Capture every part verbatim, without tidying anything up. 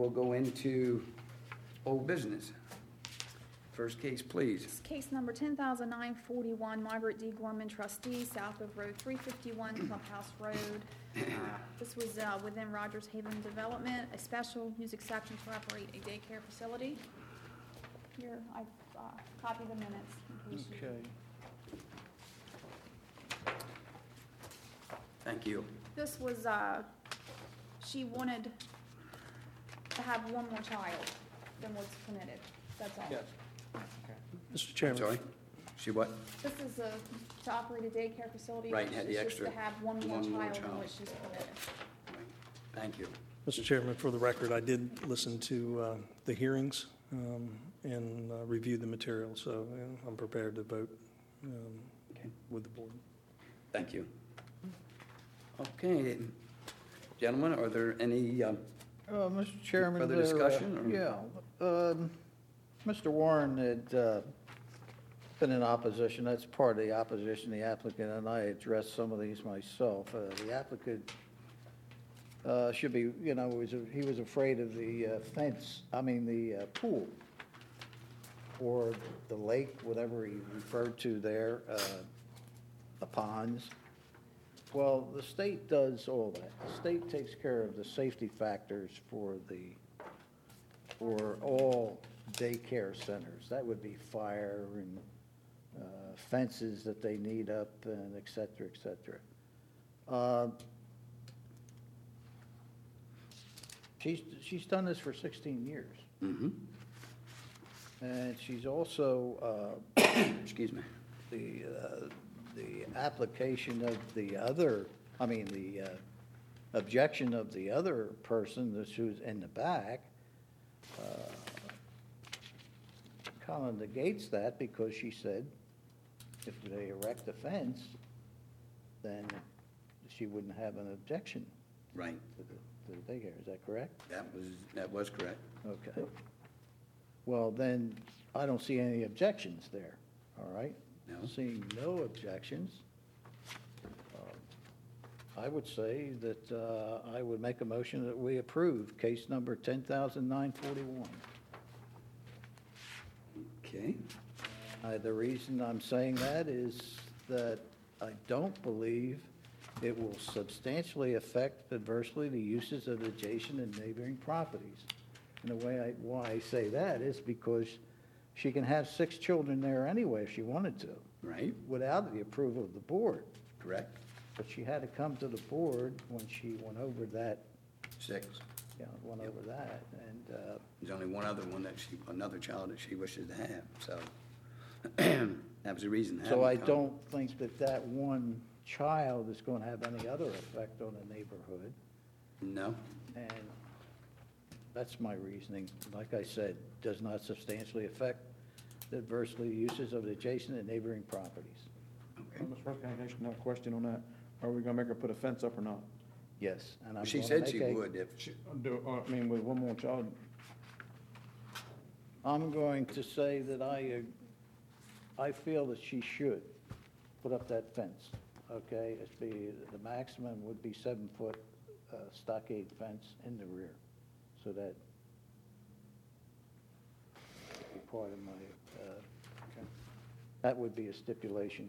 we'll go into old business. First case, please. Case number ten thousand nine forty-one, Margaret D. Gorman, trustee, south of Road three fifty-one, Clubhouse Road. Uh, This was uh, within Rogers Haven Development, a special use exception to operate a daycare facility. Here, I've uh, copied the minutes. in case you- Okay. Thank you. This was, uh, she wanted to have one more child than what's permitted, that's all. Yes. Mister I'm Chairman. sorry. She what? This is a, to operate a daycare facility. Right, had the It's extra- just to have one more one more child than child. what she's permitted. Thank you. Mister Chairman, for the record, I did listen to uh, the hearings um, and uh, review the material, so uh, I'm prepared to vote um, Okay. with the board. Thank you. Okay, gentlemen, are there any, um, Uh, Mister Chairman. Further there, uh, discussion, or- Yeah. um, Mister Warren had uh, been in opposition. That's part of the opposition, the applicant, and I addressed some of these myself. Uh, The applicant uh, should be, you know, was, he was afraid of the uh, fence, I mean, the uh, pool, or the lake, whatever he referred to there, uh, the ponds. Well, the state does all that. The state takes care of the safety factors for the, for all daycare centers. That would be fire and uh, fences that they need up and et cetera, et cetera. Uh, She's, she's done this for sixteen years. mhm, And she's also, uh, excuse me. the, uh, the application of the other, I mean, the uh, objection of the other person that's who's in the back, kind of negates that because she said if they erect a fence, then she wouldn't have an objection Right, to the, to the daycare. Is that correct? that was, that was correct. Okay. Well, then, I don't see any objections there, all right? No. Seeing no objections, uh, I would say that uh, I would make a motion that we approve case number ten thousand nine forty-one. Okay, Uh, The reason I'm saying that is that I don't believe it will substantially affect adversely the uses of adjacent and neighboring properties. And the way I, why I say that is because she can have six children there anyway if she wanted to, right, without the approval of the board. correct. But she had to come to the board when she went over that, Six. you know, went over that. And, uh, There's only one other one that she, another child that she wishes to have, so that was the reason. to have so it I come. don't think that that one child is going to have any other effect on the neighborhood. No, And that's my reasoning. Like I said, does not substantially affect the adversely uses of the adjacent and neighboring properties. okay. Mister President, can I ask you one question on that? Are we gonna make her put a fence up or not? Yes, and I'm She gonna said make she a- would if, She, do, uh, I mean, with one more child, I'm going to say that I, uh, I feel that she should put up that fence, okay? It's be, the maximum would be seven-foot uh, stockade fence in the rear, so that would be part of my, uh, that would be a stipulation.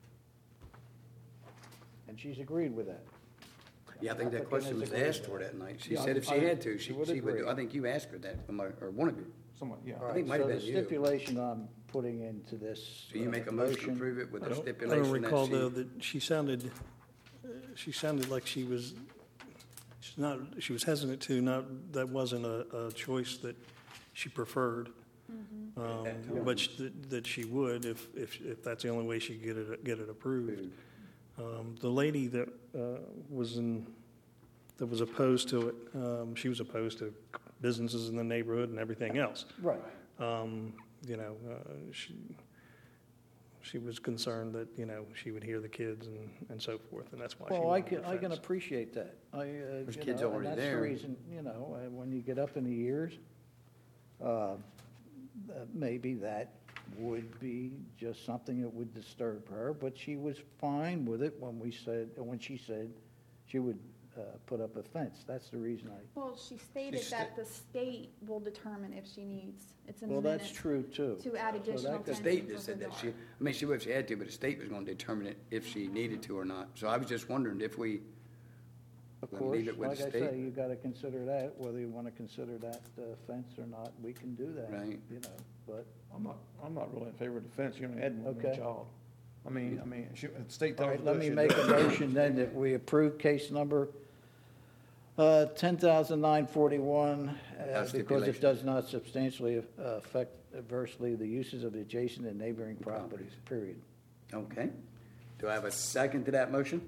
And she's agreed with that. yeah, I think that Applicant question has was agreed asked with for that. that night. She Yeah, said if she I- had to, she she, would she would do, agree. I think you asked her that, am I- or one of you. somewhat, yeah. All I right, think it might so have the been you. stipulation I'm putting into this. So you uh, make a motion to approve it with I the don't, I stipulation don't that recall, she- though, that she sounded, uh, she sounded like she was, she's not, she was hesitant to, not, that wasn't a, a choice that she preferred. Um, But sh- that- that she would if, if, if that's the only way she could get it, get it approved. Um, The lady that uh, was in, that was opposed to it, um, she was opposed to businesses in the neighborhood and everything else. Right. Um, You know, uh, she, she was concerned that, you know, she would hear the kids and, and so forth, and that's why she Well, I wanted can, the I can fence. appreciate that. I, uh, There's you kids know, already and that's there. the reason, you know, uh, when you get up in the years, uh, uh, maybe that would be just something that would disturb her, but she was fine with it when we said, when she said she would uh, put up a fence. That's the reason I, Well, she stated She that sta- the state will determine if she needs, it's in the well, that's minutes, true too. to add So that additional could- The fencing state for just her said that dog. she, I mean, she would if she had to, but the state was gonna determine it if she needed to or not. So I was just wondering if we, Of We'll course, leave it with like the I state. say, you gotta consider that, whether you wanna consider that uh, fence or not, we can do that. Right. You know, but, I'm not, I'm not really in favor of the fence, you're gonna add more than one Okay. child. I mean, I mean, she, the state all tells right, us. let me she make a does. motion then that we approve case number uh, ten thousand nine forty-one, uh, Without because it stipulation. does not substantially uh, affect adversely the uses of the adjacent and neighboring properties, period. okay. Do I have a second to that motion?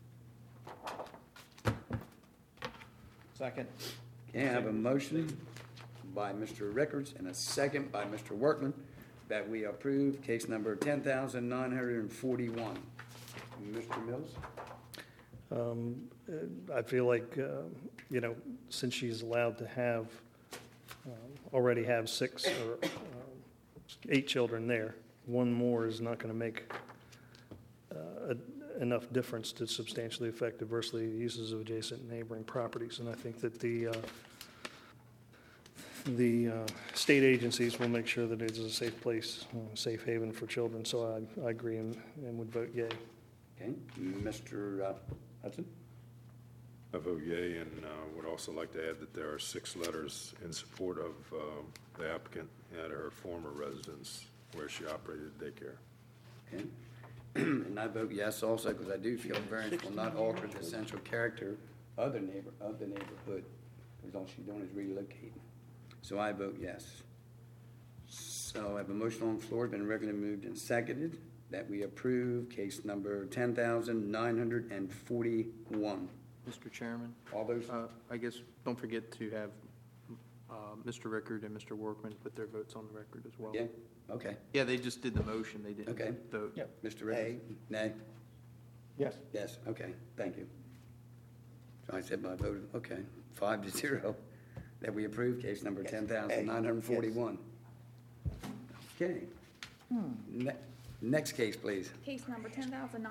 Second. Okay, I have a motion by Mister Rickards and a second by Mister Workman that we approve case number ten thousand nine hundred and forty-one. Mister Mills? Um, uh, I feel like, uh, you know, since she's allowed to have, um, already have six or uh, eight children there, one more is not going to make uh, a- enough difference to substantially affect adversely the uses of adjacent neighboring properties. And I think that the, uh, the uh, state agencies will make sure that it is a safe place, a safe haven for children. So I, I agree and, and would vote yea. Okay, Mister uh, Hudson? I vote yea, and uh, would also like to add that there are six letters in support of um, the applicant at her former residence where she operated daycare. Okay. And I vote yes also because I do feel variance will not alter the essential character of the neighbor, of the neighborhood, because all she's doing is relocating. So I vote yes. So I have a motion on the floor, been regularly moved and seconded, that we approve case number ten thousand nine hundred and forty-one. Mister Chairman, All those, uh, I guess, don't forget to have uh, Mister Rickard and Mister Workman put their votes on the record as well. yeah, okay, Yeah, they just did the motion, they didn't Okay. vote. Yep. Mister Ricks? Nay? Yes. Yes, okay, thank you. So I said my vote, okay, five to zero, that we approve case number ten thousand nine hundred and forty-one. Okay. Ne- Next case, please. Case number ten thousand nine